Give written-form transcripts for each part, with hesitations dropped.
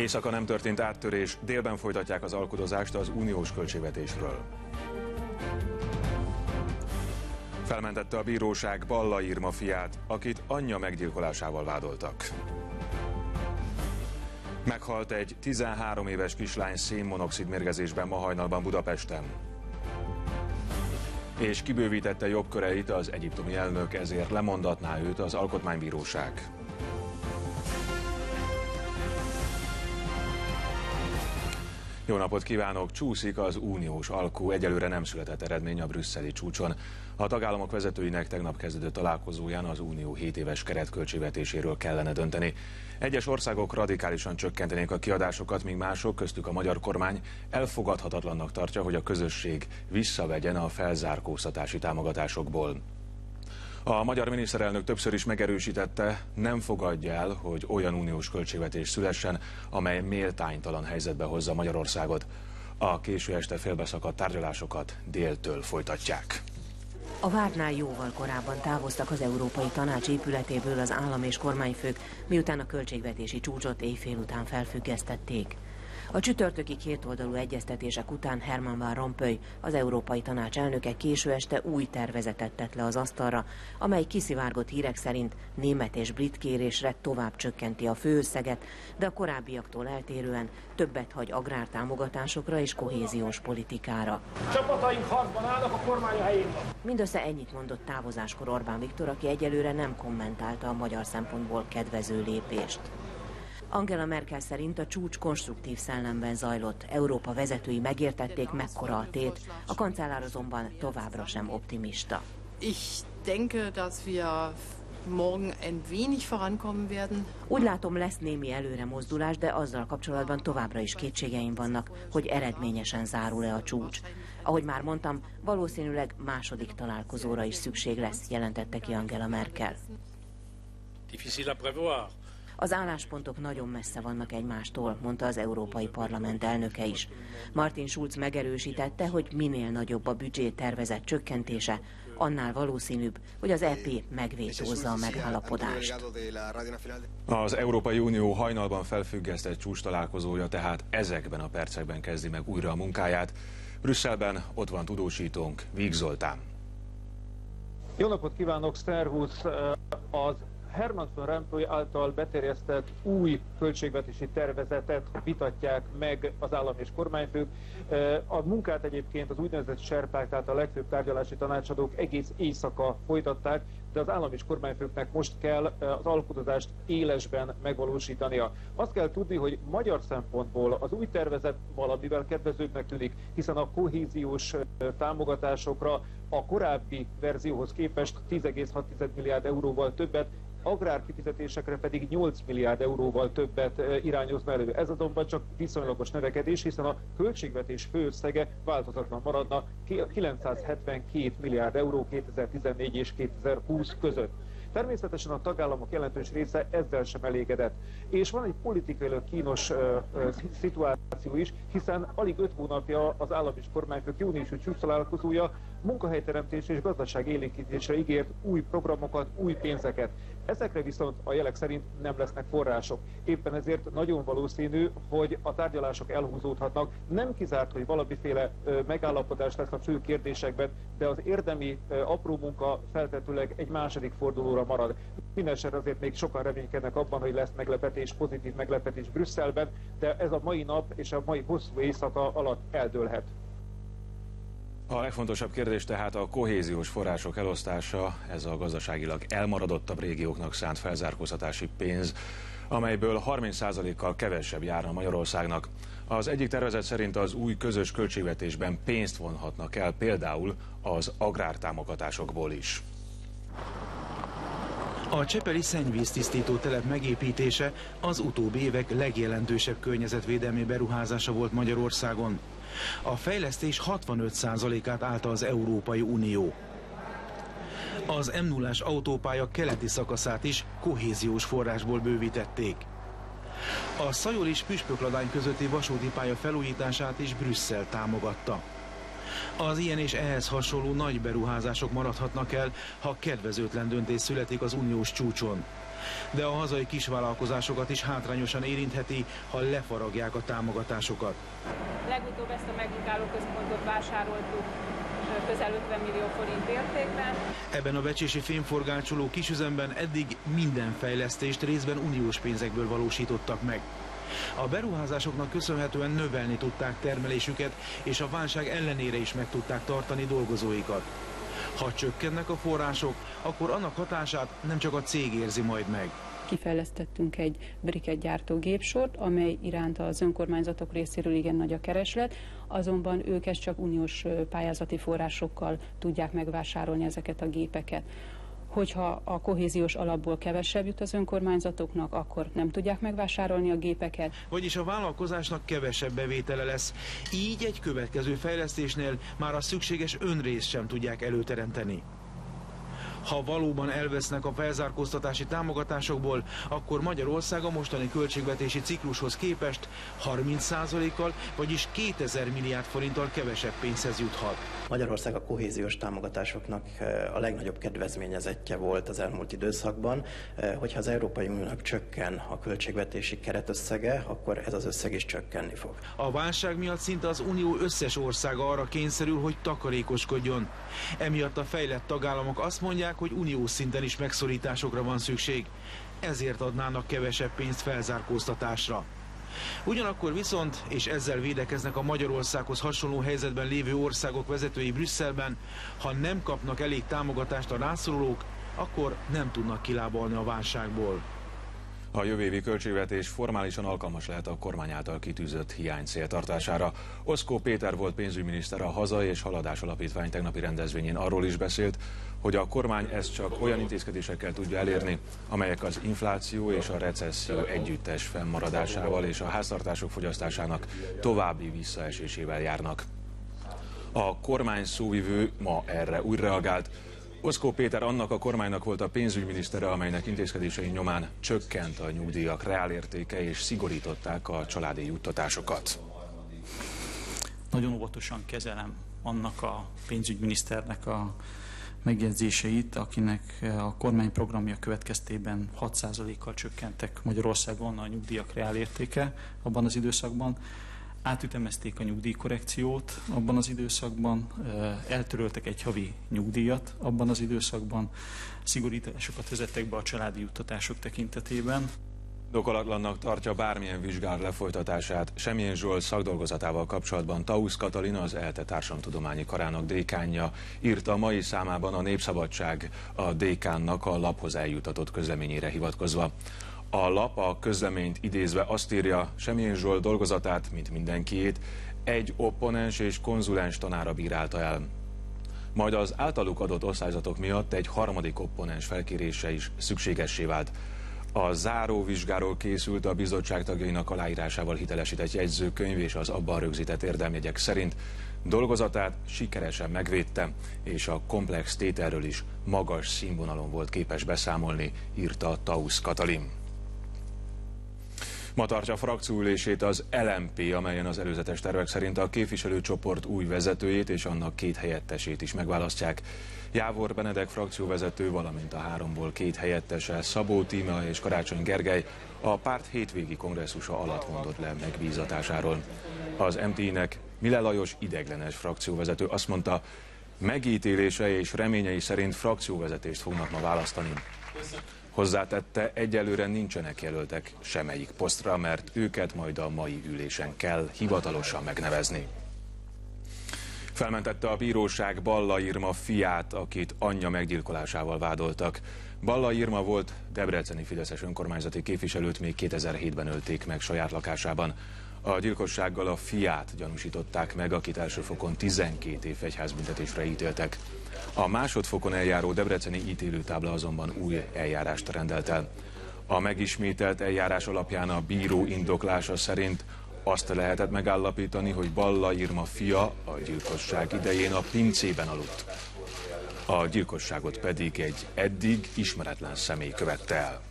Északa nem történt áttörés, délben folytatják az alkudozást az uniós költségvetésről. Felmentette a bíróság Balla Irma fiát, akit anyja meggyilkolásával vádoltak. Meghalt egy 13 éves kislány szénmonoxid mérgezésben ma hajnalban Budapesten. És kibővítette jogköreit az egyiptomi elnök, ezért lemondatná őt az alkotmánybíróság. Jó napot kívánok! Csúszik az uniós alkú, egyelőre nem született eredmény a brüsszeli csúcson. A tagállamok vezetőinek tegnap kezdődött találkozóján az unió 7 éves keretköltségvetéséről kellene dönteni. Egyes országok radikálisan csökkentenék a kiadásokat, míg mások, köztük a magyar kormány elfogadhatatlannak tartja, hogy a közösség visszavegyen a felzárkóztatási támogatásokból. A magyar miniszterelnök többször is megerősítette, nem fogadja el, hogy olyan uniós költségvetés szülessen, amely méltánytalan helyzetbe hozza Magyarországot. A késő este félbeszakadt tárgyalásokat déltől folytatják. A vártnál jóval korábban távoztak az Európai Tanács épületéből az állam és kormányfők, miután a költségvetési csúcsot éjfél után felfüggesztették. A csütörtöki kétoldalú egyeztetések után Herman Van Rompuy, az Európai Tanács elnöke késő este új tervezetet tett le az asztalra, amely kiszivárgott hírek szerint német és brit kérésre tovább csökkenti a főösszeget, de a korábbiaktól eltérően többet hagy agrártámogatásokra és kohéziós politikára. Csapataink harcban állnak, a kormány a helyén van. Mindössze ennyit mondott távozáskor Orbán Viktor, aki egyelőre nem kommentálta a magyar szempontból kedvező lépést. Angela Merkel szerint a csúcs konstruktív szellemben zajlott. Európa vezetői megértették, mekkora a tét, a kancellár azonban továbbra sem optimista. Ich denke, dass wir morgen ein wenig vorankommen werden. Úgy látom, lesz némi előre mozdulás, de azzal kapcsolatban továbbra is kétségeim vannak, hogy eredményesen zárul-e a csúcs. Ahogy már mondtam, valószínűleg második találkozóra is szükség lesz, jelentette ki Angela Merkel. Difficile à prévoir. Az álláspontok nagyon messze vannak egymástól, mondta az Európai Parlament elnöke is. Martin Schulz megerősítette, hogy minél nagyobb a büdzsé tervezett csökkentése, annál valószínűbb, hogy az EP megvétózza a megállapodást. Az Európai Unió hajnalban felfüggesztett csúcstalálkozója tehát ezekben a percekben kezdi meg újra a munkáját. Brüsszelben ott van tudósítónk, Víg Zoltán. Jó napot kívánok, szervusz! Az Herman Van Rompuy által beterjesztett új költségvetési tervezetet vitatják meg az állam és kormányfők. A munkát egyébként az úgynevezett serpák, tehát a legfőbb tárgyalási tanácsadók egész éjszaka folytatták, de az állam és kormányfőknek most kell az alkudozást élesben megvalósítania. Azt kell tudni, hogy magyar szempontból az új tervezet valamivel kedvezőbbnek tűnik, hiszen a kohéziós támogatásokra a korábbi verzióhoz képest 10,6 milliárd euróval többet, agrárkifizetésekre pedig 8 milliárd euróval többet irányozna elő. Ez azonban csak viszonylagos növekedés, hiszen a költségvetés főösszege változatlan maradna 972 milliárd euró 2014 és 2020 között. Természetesen a tagállamok jelentős része ezzel sem elégedett. És van egy politikailag kínos szituáció is, hiszen alig 5 hónapja az állam és kormányfők júniusi csúcstalálkozója munkahelyteremtés és gazdaság élénkítésre ígért új programokat, új pénzeket. Ezekre viszont a jelek szerint nem lesznek források. Éppen ezért nagyon valószínű, hogy a tárgyalások elhúzódhatnak. Nem kizárt, hogy valamiféle megállapodás lesz a fő kérdésekben, de az érdemi apró munka feltetőleg egy második fordulóra marad. Mindenesetre azért még sokan reménykednek abban, hogy lesz meglepetés, pozitív meglepetés Brüsszelben, de ez a mai nap és a mai hosszú éjszaka alatt eldőlhet. A legfontosabb kérdés tehát a kohéziós források elosztása, ez a gazdaságilag elmaradottabb régióknak szánt felzárkóztatási pénz, amelyből 30%-kal kevesebb járna Magyarországnak. Az egyik tervezet szerint az új közös költségvetésben pénzt vonhatnak el például az agrártámogatásokból is. A csepeli szennyvíztisztító telep megépítése az utóbbi évek legjelentősebb környezetvédelmi beruházása volt Magyarországon. A fejlesztés 65%-át állta az Európai Unió. Az M0-ás autópálya keleti szakaszát is kohéziós forrásból bővítették. A Szajol és Püspökladány közötti vasúti pálya felújítását is Brüsszel támogatta. Az ilyen és ehhez hasonló nagy beruházások maradhatnak el, ha kedvezőtlen döntés születik az uniós csúcson. De a hazai kisvállalkozásokat is hátrányosan érintheti, ha lefaragják a támogatásokat. Legutóbb ezt a megnyugválóközpontot vásároltuk közel 50 millió forint értékben. Ebben a becsési fémforgácsoló kisüzemben eddig minden fejlesztést részben uniós pénzekből valósítottak meg. A beruházásoknak köszönhetően növelni tudták termelésüket, és a válság ellenére is meg tudták tartani dolgozóikat. Ha csökkennek a források, akkor annak hatását nem csak a cég érzi majd meg. Kifejlesztettünk egy briketgyártó gépsort, amely iránt az önkormányzatok részéről igen nagy a kereslet, azonban ők ezt csak uniós pályázati forrásokkal tudják megvásárolni ezeket a gépeket. Hogyha a kohéziós alapból kevesebb jut az önkormányzatoknak, akkor nem tudják megvásárolni a gépeket. Vagyis a vállalkozásnak kevesebb bevétele lesz. Így egy következő fejlesztésnél már a szükséges önrészt sem tudják előteremteni. Ha valóban elvesznek a felzárkóztatási támogatásokból, akkor Magyarország a mostani költségvetési ciklushoz képest 30%-kal, vagyis 2000 milliárd forinttal kevesebb pénzhez juthat. Magyarország a kohéziós támogatásoknak a legnagyobb kedvezményezettje volt az elmúlt időszakban. Hogyha az Európai Uniónak csökken a költségvetési keretösszege, akkor ez az összeg is csökkenni fog. A válság miatt szinte az Unió összes országa arra kényszerül, hogy takarékoskodjon. Emiatt a fejlett tagállamok azt mondják, hogy uniós szinten is megszorításokra van szükség, ezért adnának kevesebb pénzt felzárkóztatásra. Ugyanakkor viszont, és ezzel védekeznek a Magyarországhoz hasonló helyzetben lévő országok vezetői Brüsszelben, ha nem kapnak elég támogatást a rászorulók, akkor nem tudnak kilábalni a válságból. A jövő évi költségvetés formálisan alkalmas lehet a kormány által kitűzött hiánycél tartására. Oszkó Péter volt pénzügyminiszter a Haza és Haladás Alapítvány tegnapi rendezvényén arról is beszélt, hogy a kormány ezt csak olyan intézkedésekkel tudja elérni, amelyek az infláció és a recesszió együttes fennmaradásával és a háztartások fogyasztásának további visszaesésével járnak. A kormány szóvivő ma erre úgy reagált. Oszkó Péter annak a kormánynak volt a pénzügyminisztere, amelynek intézkedései nyomán csökkent a nyugdíjak reálértéke és szigorították a családi juttatásokat. Nagyon óvatosan kezelem annak a pénzügyminiszternek a megjegyzéseit, akinek a kormányprogramja következtében 6%-kal csökkentek Magyarországon a nyugdíjak reálértéke abban az időszakban. Átütemezték a nyugdíjkorrekciót abban az időszakban, eltöröltek egy havi nyugdíjat abban az időszakban, szigorításokat vezettek be a családi juttatások tekintetében. Indokolatlannak tartja bármilyen vizsgálat lefolytatását Semjén Zsolt szakdolgozatával kapcsolatban Tausz Katalin, az ELTE Társadalomtudományi Karának dékánja írta a mai számában a Népszabadság a dékánnak a laphoz eljutatott közleményére hivatkozva. A lap a közleményt idézve azt írja, Semjén Zsolt dolgozatát, mint mindenkiét, egy opponens és konzulens tanára bírálta el. Majd az általuk adott osztályzatok miatt egy harmadik opponens felkérése is szükségessé vált. A záróvizsgáról készült a bizottság tagjainak aláírásával hitelesített jegyzőkönyv és az abban rögzített érdemjegyek szerint dolgozatát sikeresen megvédte, és a komplex tételről is magas színvonalon volt képes beszámolni, írta Tausz Katalin. Ma tartja a frakcióülését az LMP, amelyen az előzetes tervek szerint a képviselőcsoport új vezetőjét és annak 2 helyettesét is megválasztják. Jávor Benedek frakcióvezető, valamint a 3-ból 2 helyettese, Szabó Tímea és Karácsony Gergely a párt hétvégi kongresszusa alatt mondott le megbízatásáról. Az MT-nek Mile Lajos ideiglenes frakcióvezető azt mondta, megítélése és reményei szerint frakcióvezetést fognak ma választani. Hozzátette, egyelőre nincsenek jelöltek semmelyik posztra, mert őket majd a mai ülésen kell hivatalosan megnevezni. Felmentette a bíróság Balla Irma fiát, akit anyja meggyilkolásával vádoltak. Balla Irma volt debreceni fideszes önkormányzati képviselőt, még 2007-ben ölték meg saját lakásában. A gyilkossággal a fiát gyanúsították meg, akit első fokon 12 év egyházbüntetésre ítéltek. A másodfokon eljáró debreceni ítélőtábla azonban új eljárást rendelt el. A megismételt eljárás alapján a bíró indoklása szerint azt lehetett megállapítani, hogy Balla Irma fia a gyilkosság idején a pincében aludt. A gyilkosságot pedig egy eddig ismeretlen személy követte el.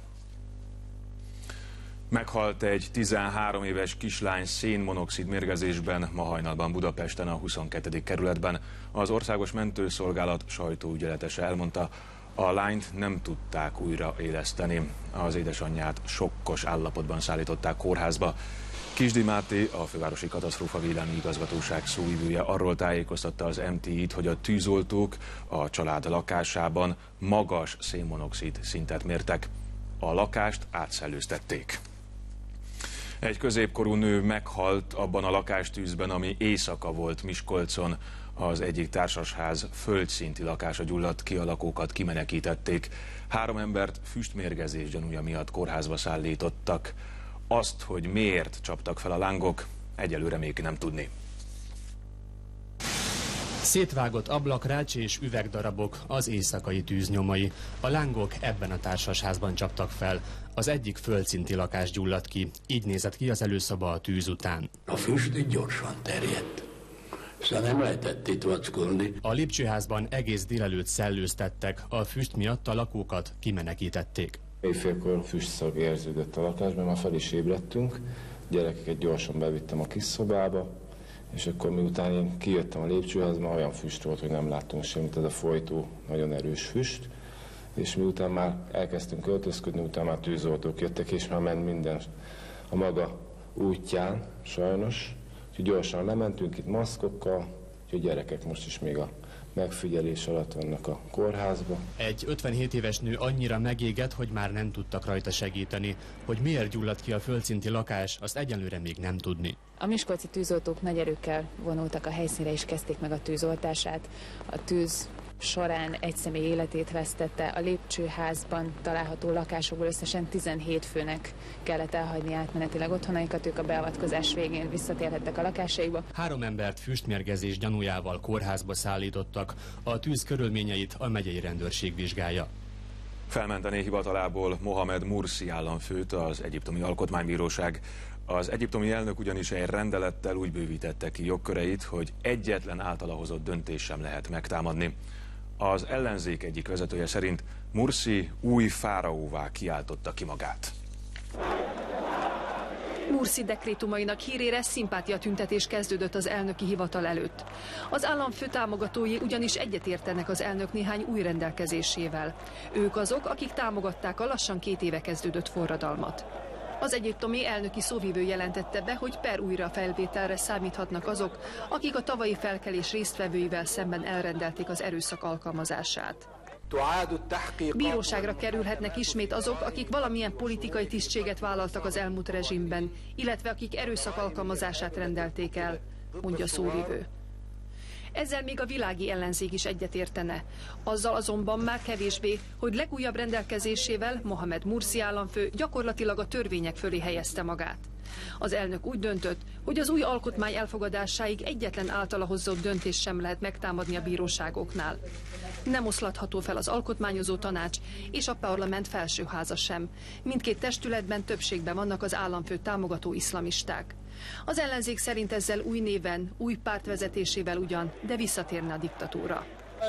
Meghalt egy 13 éves kislány szénmonoxid mérgezésben ma hajnalban Budapesten, a 22. kerületben. Az Országos Mentőszolgálat sajtóügyeletese elmondta, A lányt nem tudták újraéleszteni. Az édesanyját sokkos állapotban szállították kórházba. Kisdi Máté, a fővárosi katasztrófavédelmi igazgatóság szóvivője arról tájékoztatta az MTI-t, hogy a tűzoltók a család lakásában magas szénmonoxid szintet mértek. A lakást átszellőztették. Egy középkorú nő meghalt abban a lakástűzben, ami éjszaka volt Miskolcon. Az egyik társasház földszinti lakása gyulladt ki, a lakókat kimenekítették. 3 embert füstmérgezés gyanúja miatt kórházba szállítottak. Azt, hogy miért csaptak fel a lángok, egyelőre még nem tudni. Szétvágott ablakrács és üvegdarabok az éjszakai tűznyomai. A lángok ebben a társasházban csaptak fel. Az egyik földszinti lakás gyulladt ki. Így nézett ki az előszoba a tűz után. A füst gyorsan terjedt. Szóval nem lehetett itt vackolni. A lépcsőházban egész délelőtt szellőztettek. A füst miatt a lakókat kimenekítették. Éjfélkor füstszag érződött a lakásban, már fel is ébredtünk. Gyerekeket gyorsan bevittem a kis szobába, és akkor miután én kijöttem a lépcsőházban, olyan füst volt, hogy nem láttunk semmit, ez a folytó nagyon erős füst. És miután már elkezdtünk költözködni, utána már tűzoltók jöttek, és már ment minden a maga útján, sajnos. Úgyhogy gyorsan lementünk itt maszkokkal, úgyhogy gyerekek most is még a megfigyelés alatt vannak a kórházba. Egy 57 éves nő annyira megégett, hogy már nem tudtak rajta segíteni. Hogy miért gyulladt ki a földszinti lakás, azt egyenlőre még nem tudni. A miskolci tűzoltók nagy erőkkel vonultak a helyszínre és kezdték meg a tűzoltását. A tűz során egy személy életét vesztette, a lépcsőházban található lakásokból összesen 17 főnek kellett elhagyni átmenetileg otthonaikat, ők a beavatkozás végén visszatérhettek a lakásaikba. 3 embert füstmérgezés gyanújával kórházba szállítottak. A tűz körülményeit a megyei rendőrség vizsgálja. Felmenteni hivatalából Mohamed Mursi államfőt az egyiptomi alkotmánybíróság. Az egyiptomi elnök ugyanis egy rendelettel úgy bővítette ki jogköreit, hogy egyetlen általa hozott döntés sem lehet megtámadni. Az ellenzék egyik vezetője szerint Mursi új fáraóvá kiáltotta ki magát. Mursi dekrétumainak hírére szimpátiatüntetés kezdődött az elnöki hivatal előtt. Az államfő támogatói ugyanis egyetértenek az elnök néhány új rendelkezésével. Ők azok, akik támogatták a lassan 2 éve kezdődött forradalmat. Az egyiptomi elnöki szóvivő jelentette be, hogy per újrafelvételre számíthatnak azok, akik a tavalyi felkelés résztvevőivel szemben elrendelték az erőszak alkalmazását. Bíróságra kerülhetnek ismét azok, akik valamilyen politikai tisztséget vállaltak az elmúlt rezsimben, illetve akik erőszak alkalmazását rendelték el, mondja a szóvivő. Ezzel még a világi ellenzék is egyetértene. Azzal azonban már kevésbé, hogy legújabb rendelkezésével Mohamed Mursi államfő gyakorlatilag a törvények fölé helyezte magát. Az elnök úgy döntött, hogy az új alkotmány elfogadásáig egyetlen általa hozott döntés sem lehet megtámadni a bíróságoknál. Nem oszlatható fel az alkotmányozó tanács és a parlament felsőháza sem. Mindkét testületben többségben vannak az államfő támogató iszlamisták. Az ellenzék szerint ezzel új néven, új párt vezetésével ugyan, de visszatérne a diktatúra.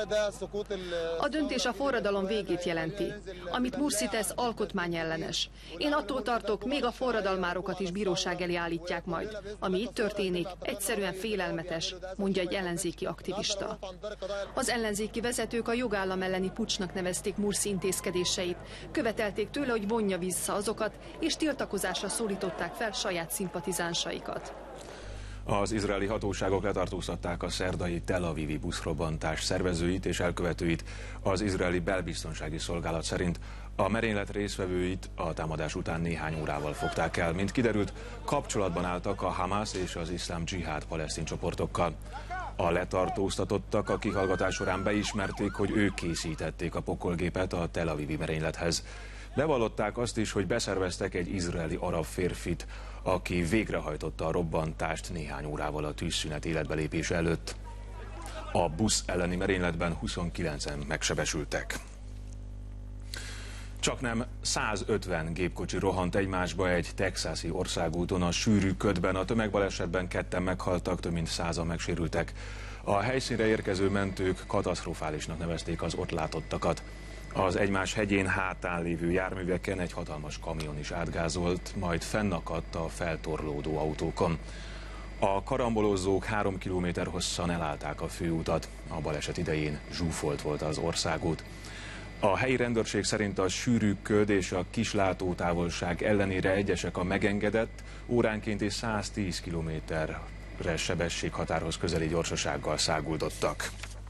A döntés a forradalom végét jelenti. Amit Mursi tesz, alkotmányellenes. Én attól tartok, még a forradalmárokat is bíróság elé állítják majd. Ami itt történik, egyszerűen félelmetes, mondja egy ellenzéki aktivista. Az ellenzéki vezetők a jogállam elleni puccsnak nevezték Mursi intézkedéseit. Követelték tőle, hogy vonja vissza azokat, és tiltakozásra szólították fel saját szimpatizánsaikat. Az izraeli hatóságok letartóztatták a szerdai Tel Avivi buszrobbantás szervezőit és elkövetőit. Az izraeli belbiztonsági szolgálat szerint a merénylet résztvevőit a támadás után néhány órával fogták el. Mint kiderült, kapcsolatban álltak a Hamász és az Iszlám Dzsihád palesztin csoportokkal. A letartóztatottak a kihallgatás során beismerték, hogy ők készítették a pokolgépet a Tel Avivi merénylethez. Bevallották azt is, hogy beszerveztek egy izraeli arab férfit, aki végrehajtotta a robbantást néhány órával a tűzszünet életbelépése előtt. A busz elleni merényletben 29-en megsebesültek. Csaknem 150 gépkocsi rohant egymásba egy texasi országúton a sűrű ködben. A tömegbalesetben 2-en meghaltak, több mint 100-an megsérültek. A helyszínre érkező mentők katasztrofálisnak nevezték az ott látottakat. Az egymás hegyén hátán lévő járműveken egy hatalmas kamion is átgázolt, majd fennakadt a feltorlódó autókon. A karambolozók 3 kilométer hosszan elállták a főutat. A baleset idején zsúfolt volt az országút. A helyi rendőrség szerint a sűrű köd és a kis látótávolság ellenére egyesek a megengedett, óránkénti 110 km/h sebességhatárhoz közeli gyorsasággal száguldottak.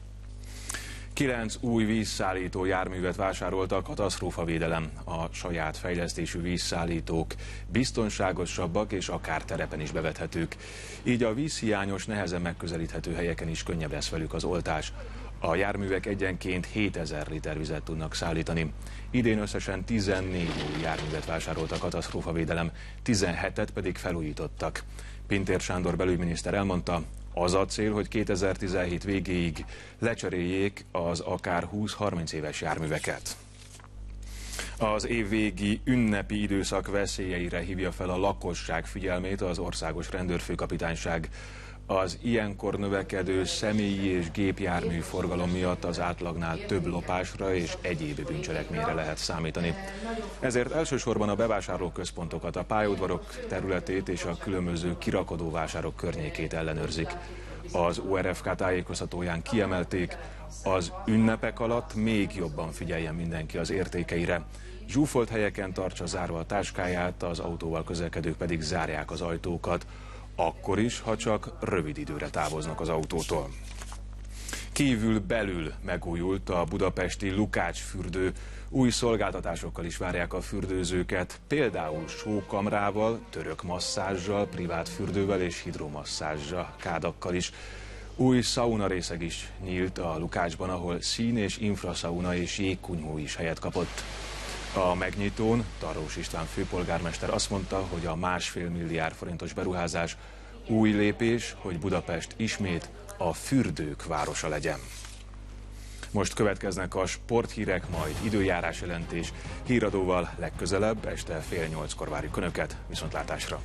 9 új vízszállító járművet vásároltak, katasztrófavédelem. A saját fejlesztésű vízszállítók biztonságosabbak és akár terepen is bevethetők. Így a vízhiányos, nehezen megközelíthető helyeken is könnyebb lesz velük az oltás. A járművek egyenként 7000 liter vizet tudnak szállítani. Idén összesen 14 új járművet vásárolt a katasztrófavédelem, 17-et pedig felújítottak. Pintér Sándor belügyminiszter elmondta, az a cél, hogy 2017 végéig lecseréljék az akár 20-30 éves járműveket. Az évvégi ünnepi időszak veszélyeire hívja fel a lakosság figyelmét az Országos Rendőrfőkapitányság. Az ilyenkor növekedő személyi és gépjármű forgalom miatt az átlagnál több lopásra és egyéb bűncselekményre lehet számítani. Ezért elsősorban a bevásárlóközpontokat, a pályaudvarok területét és a különböző kirakodóvásárok környékét ellenőrzik. Az ORFK tájékoztatóján kiemelték, az ünnepek alatt még jobban figyeljen mindenki az értékeire. Zsúfolt helyeken tartsa zárva a táskáját, az autóval közlekedők pedig zárják az ajtókat, akkor is, ha csak rövid időre távoznak az autótól. Kívül-belül megújult a budapesti Lukács fürdő. Új szolgáltatásokkal is várják a fürdőzőket, például sókamrával, török masszázsal, privát fürdővel és hidromasszázsal, kádakkal is. Új szaunarészeg is nyílt a Lukácsban, ahol szín- és infraszauna és jégkunyhó is helyet kapott. A megnyitón Tarlós István főpolgármester azt mondta, hogy a 1,5 milliárd forintos beruházás új lépés, hogy Budapest ismét a fürdők városa legyen. Most következnek a sporthírek, majd időjárás jelentés. Híradóval legközelebb, este 7:30-kor várjuk Önöket. Viszontlátásra!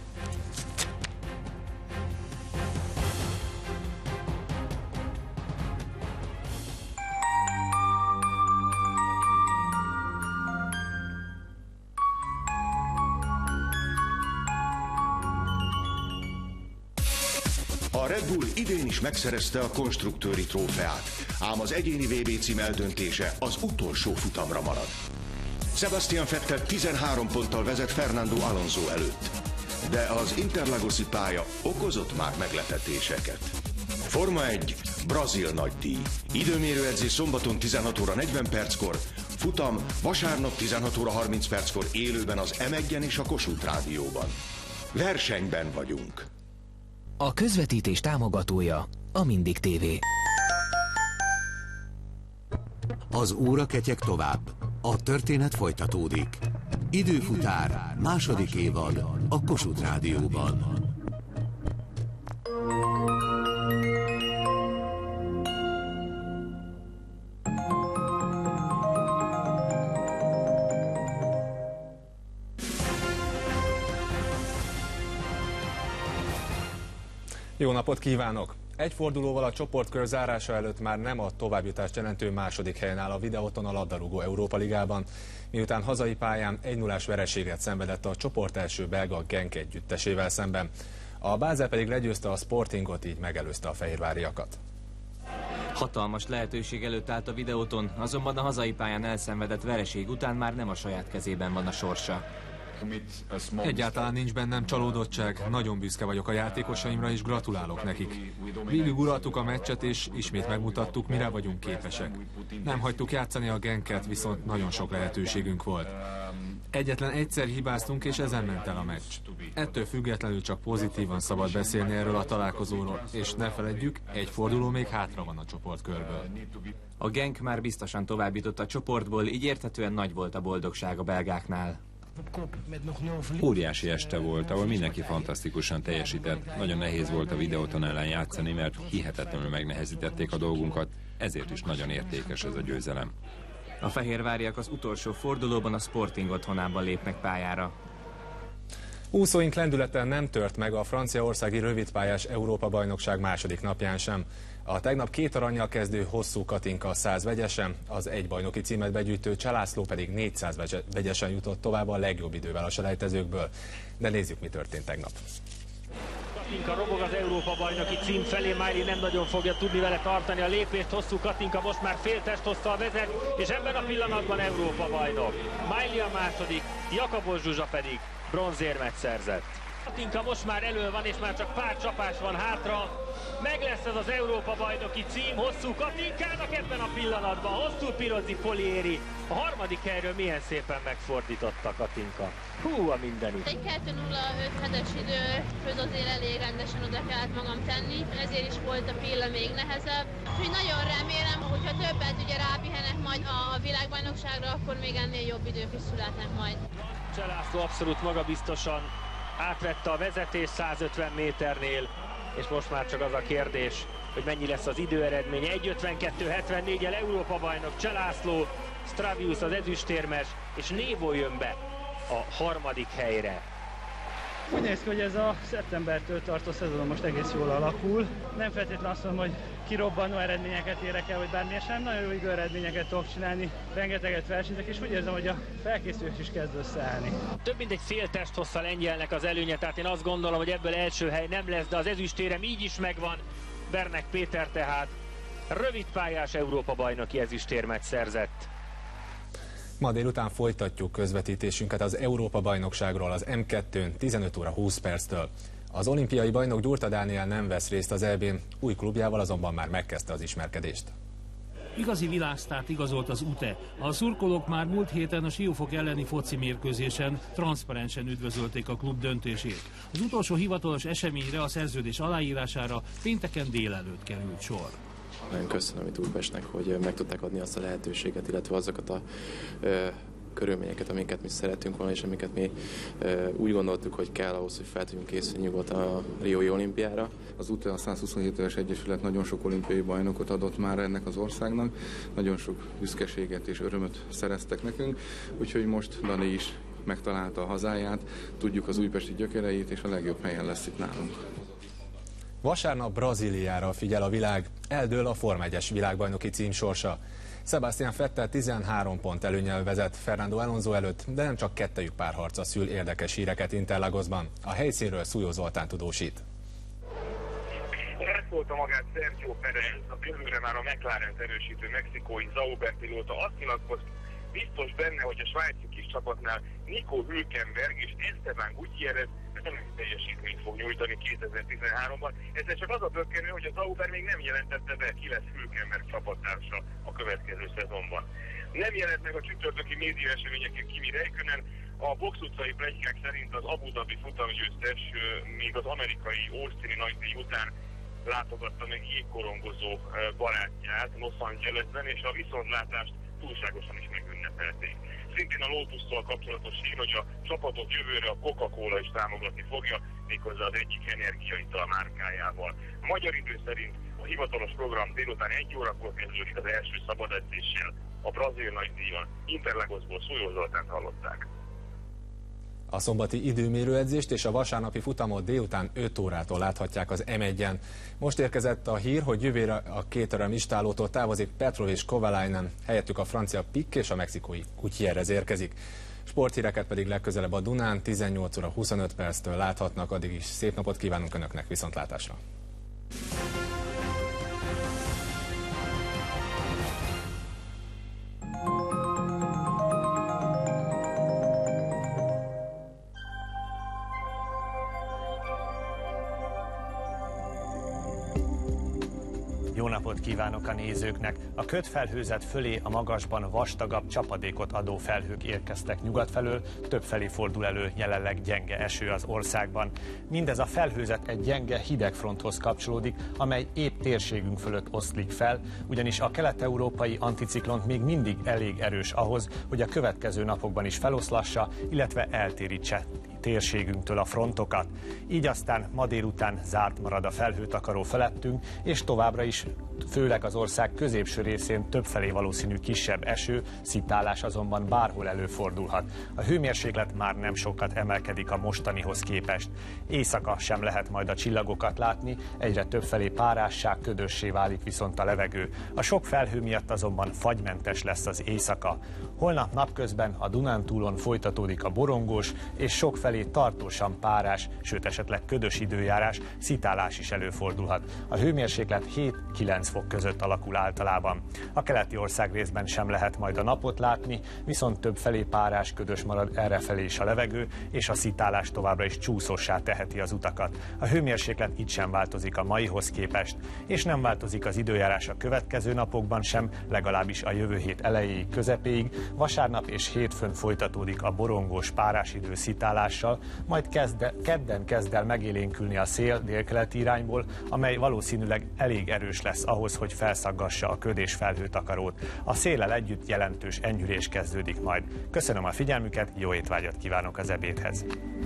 A Red Bull idén is megszerezte a konstruktőri trófeát, ám az egyéni VB cím eldöntése az utolsó futamra marad. Sebastian Vettel 13 ponttal vezet Fernando Alonso előtt, de az Interlagoszi pálya okozott már meglepetéseket. Forma 1, brazil nagydíj. Időmérőedzés szombaton 16 óra 40 perckor, futam vasárnap 16 óra 30 perckor élőben az M1-en és a Kossuth Rádióban. Versenyben vagyunk. A közvetítés támogatója a Mindig TV. Az óra ketyeg tovább. A történet folytatódik. Időfutár, második évad a Kossuth Rádióban. Jó napot kívánok! Egy fordulóval a csoportkör zárása előtt már nem a továbbjutást jelentő második helyen áll a Videoton a labdarúgó Európa Ligában, miután hazai pályán 1-0-ás vereséget szenvedett a csoport első belga Genk együttesével szemben. A Basel pedig legyőzte a Sportingot, így megelőzte a fehérváriakat. Hatalmas lehetőség előtt állt a Videoton, azonban a hazai pályán elszenvedett vereség után már nem a saját kezében van a sorsa. Egyáltalán nincs bennem csalódottság, nagyon büszke vagyok a játékosaimra és gratulálok nekik. Végig uraltuk a meccset és ismét megmutattuk, mire vagyunk képesek. Nem hagytuk játszani a Genket, viszont nagyon sok lehetőségünk volt. Egyetlen egyszer hibáztunk és ezen ment el a meccs. Ettől függetlenül csak pozitívan szabad beszélni erről a találkozóról, és ne feledjük, egy forduló még hátra van a csoportkörből. A Genk már biztosan továbbjutott a csoportból, így érthetően nagy volt a boldogság a belgáknál. Óriási este volt, ahol mindenki fantasztikusan teljesített. Nagyon nehéz volt a Videoton ellen játszani, mert hihetetlenül megnehezítették a dolgunkat, ezért is nagyon értékes ez a győzelem. A fehérváriak az utolsó fordulóban a Sporting otthonában lépnek pályára. Úszóink lendülete nem tört meg a franciaországi rövidpályás Európa-bajnokság második napján sem. A tegnap 2 arannyal kezdő Hosszú Katinka 100 vegyesen, az egy bajnoki címet begyűjtő Csalászló pedig 400 vegyesen jutott tovább a legjobb idővel a selejtezőkből. De nézzük, mi történt tegnap. Katinka robog az Európa-bajnoki cím felé, Miley nem nagyon fogja tudni vele tartani a lépést, hosszú Katinka most már fél testhosszal vezet, és ebben a pillanatban Európa-bajnok. Miley a második, Jakabos Zsuzsa pedig bronzérmet szerzett. Katinka most már elő van, és már csak pár csapás van hátra. Meg lesz ez az Európa-bajnoki cím hosszú Katinkának ebben a pillanatban. Hosszú Pirozzi Poliéri. A harmadik helyről milyen szépen megfordította Katinka. Hú, a mindenit. Egy 2:05-es időhöz azért elég rendesen oda kellett magam tenni, ezért is volt a pilla még nehezebb. Úgyhogy nagyon remélem, hogyha többet ugye rápihenek majd a világbajnokságra, akkor még ennél jobb idők is születnek majd. Cselászló abszolút magabiztosan átvette a vezetés 150 méternél, és most már csak az a kérdés, hogy mennyi lesz az időeredménye. 1:52.74-el Európa-bajnok Cselászló, Stravius az ezüstérmes, és Névo jön be a harmadik helyre. Úgy néz ki, hogy ez a szeptembertől tartó szezon most egész jól alakul. Nem feltétlenül azt mondom, hogy kirobbanó eredményeket érek el, vagy bármilyen sem. Nagyon jó időeredményeket tudok csinálni, rengeteget versenyzek, és úgy érzem, hogy a felkészülés is kezd összeállni. Több mint egy fél testhosszal lengyelnek az előnye, tehát én azt gondolom, hogy ebből első hely nem lesz, de az ezüstérem így is megvan. Bernek Péter tehát rövidpályás Európa-bajnoki ezüstérmet szerzett. Ma délután folytatjuk közvetítésünket az Európa-bajnokságról az M2-n 15:20 Az olimpiai bajnok Gyurta Dániel nem vesz részt az EB-n, új klubjával azonban már megkezdte az ismerkedést. Igazi világsztárt igazolt az UTE. A szurkolók már múlt héten a Siófok elleni foci mérkőzésen transzparensen üdvözölték a klub döntését. Az utolsó hivatalos eseményre, a szerződés aláírására pénteken délelőtt került sor. Nagyon köszönöm itt Újpestnek, hogy meg tudták adni azt a lehetőséget, illetve azokat a körülményeket, amiket mi szeretünk volna, és amiket mi úgy gondoltuk, hogy kell ahhoz, hogy fel tudjunk készülni nyugodtan a Riói olimpiára. Az UTE, a 127 éves egyesület nagyon sok olimpiai bajnokot adott már ennek az országnak, nagyon sok büszkeséget és örömöt szereztek nekünk, úgyhogy most Dani is megtalálta a hazáját, tudjuk az újpesti gyökereit, és a legjobb helyen lesz itt nálunk. Vasárnap Brazíliára figyel a világ, eldől a Forma 1-es világbajnoki cím sorsa. Sebastian Vettel 13 pont előnnyel vezet Fernando Alonso előtt, de nem csak kettejük párharca szül érdekes híreket Interlagosban. A helyszínről Szújó Zoltán tudósít. Elszólta magát Sergio Pérez, a jövőre már a McLaren-t erősítő mexikói Sauber pilóta, azt nyilatkozta, biztos benne, hogy a svájci kis csapatnál Nico Hülkenberg és Esteban Gutiérrez nem teljesítményt fog nyújtani 2013-ban. Ezzel csak az a bökkenő, hogy a Sauber még nem jelentette be, ki lesz Hülkenberg csapattársa a következő szezonban. Nem jelent meg a csütörtöki média eseményeken Kimi Räikkönen, a box utcai pletykák szerint az Abu Dhabi futamgyőztes még az amerikai Austini nagydíj után látogatta meg jégkorongozó barátját Los Angelesben, és a viszontlátást túlságosan is megünnepelték. Szintén a Lotusszal kapcsolatos hír, hogy a csapatot jövőre a Coca-Cola is támogatni fogja, méghozzá az egyik energiaital márkájával. Magyar idő szerint a hivatalos program délután 1 órakor kezdődik az első szabadedzéssel. A brazil nagydíjon Interlagosból Szújó Zoltánt hallották. A szombati időmérőedzést és a vasárnapi futamot délután 5 órától láthatják az M1-en. Most érkezett a hír, hogy jövőre a két öröm istálótól távozik Petrov és Kovalainen, helyettük a francia Pic és a mexikói Gutiérrez érkezik. Sporthíreket pedig legközelebb a Dunán 18:25 láthatnak, addig is szép napot kívánunk Önöknek, viszontlátásra! Jó napot kívánok a nézőknek! A ködfelhőzet fölé a magasban vastagabb csapadékot adó felhők érkeztek nyugat felől, többfelé fordul elő jelenleg gyenge eső az országban. Mindez a felhőzet egy gyenge hidegfronthoz kapcsolódik, amely épp térségünk fölött oszlik fel, ugyanis a kelet-európai anticiklon még mindig elég erős ahhoz, hogy a következő napokban is feloszlassa, illetve eltérítse térségünktől a frontokat. Így aztán ma délután zárt marad a felhőtakaró felettünk, és továbbra is főleg az ország középső részén többfelé valószínű kisebb eső, szitálás azonban bárhol előfordulhat. A hőmérséklet már nem sokat emelkedik a mostanihoz képest. Éjszaka sem lehet majd a csillagokat látni, egyre többfelé párásság, ködössé válik viszont a levegő. A sok felhő miatt azonban fagymentes lesz az éjszaka. Holnap napközben a Dunántúlon folytatódik a borongós és sok felé tartósan párás, sőt esetleg ködös időjárás, szitálás is előfordulhat. A hőmérséklet 7-9 fok között alakul általában. A keleti országrészben sem lehet majd a napot látni, viszont többfelé párás, ködös marad errefelé is a levegő, és a szitálás továbbra is csúszossá teheti az utakat. A hőmérséklet itt sem változik a maihoz képest, és nem változik az időjárás a következő napokban sem, legalábbis a jövő hét elejéig, közepéig. Vasárnap és hétfőn folytatódik a borongós párásidő szitálással, majd kedden kezd el megélénkülni a szél délkeleti irányból, amely valószínűleg elég erős lesz ahhoz, hogy felszaggassa a köd és felhőtakarót. A széllel együtt jelentős enyhülés kezdődik majd. Köszönöm a figyelmüket, jó étvágyat kívánok az ebédhez!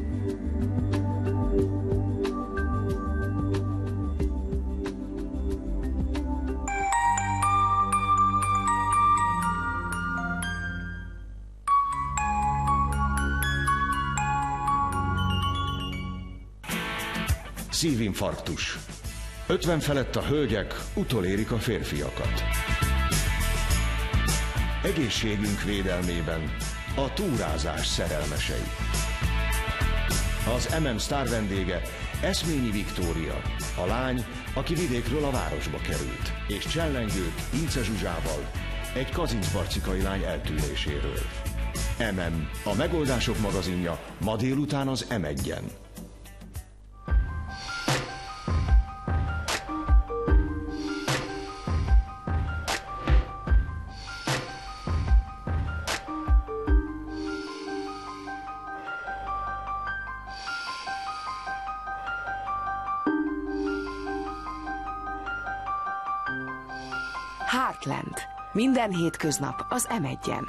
Szívinfarktus. 50 felett a hölgyek utolérik a férfiakat. Egészségünk védelmében a túrázás szerelmesei. Az MM sztár vendége Eszményi Viktória, a lány, aki vidékről a városba került, és csellengőt Ince Zsuzsával egy kazincbarcikai lány eltűnéséről. MM, a megoldások magazinja ma délután az M1-en. Heartland. Minden hétköznap az M1-en.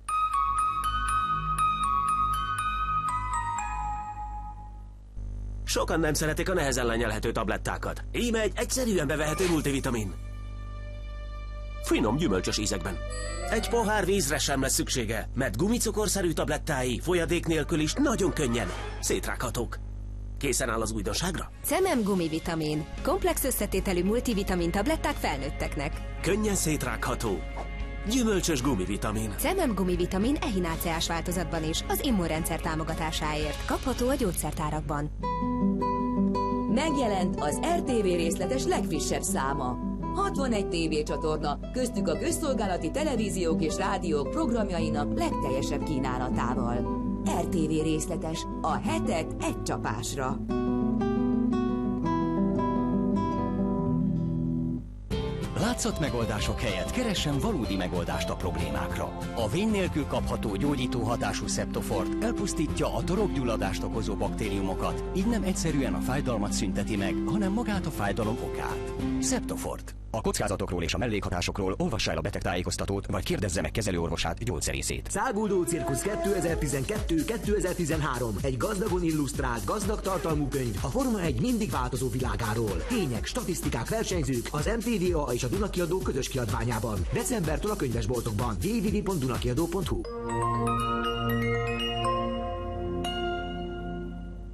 Sokan nem szeretik a nehezen lenyelhető tablettákat. Íme egy egyszerűen bevehető multivitamin. Finom, gyümölcsös ízekben. Egy pohár vízre sem lesz szüksége, mert gumicukorszerű tablettái folyadék nélkül is nagyon könnyen szétrághatók. Készen áll az újdonságra? CEMEM gumivitamin. Komplex összetételű multivitamin tabletták felnőtteknek. Könnyen szétrágható. Gyümölcsös gumivitamin. CEMEM gumivitamin ehináceás változatban is, az immunrendszer támogatásáért. Kapható a gyógyszertárakban. Megjelent az RTV részletes legfrissebb száma. 61 tévécsatorna, köztük a közszolgálati televíziók és rádiók programjainak legteljesebb kínálatával. RTV részletes, a hetek egy csapásra. Látszat megoldások helyett keressen valódi megoldást a problémákra. A vény nélkül kapható gyógyító hatású Septofort elpusztítja a torokgyulladást okozó baktériumokat, így nem egyszerűen a fájdalmat szünteti meg, hanem magát a fájdalom okát. Septofort. A kockázatokról és a mellékhatásokról olvassa el a betegtájékoztatót, vagy kérdezze meg kezelőorvosát, gyógyszerészét. Száguldó Cirkusz 2012-2013. Egy gazdagon illusztrált, gazdag tartalmú könyv a Forma 1 mindig változó világáról. Tények, statisztikák, versenyzők az MTVA és a Duna Kiadó közös kiadványában. Decembertől a könyvesboltokban. www.dunakiadó.hu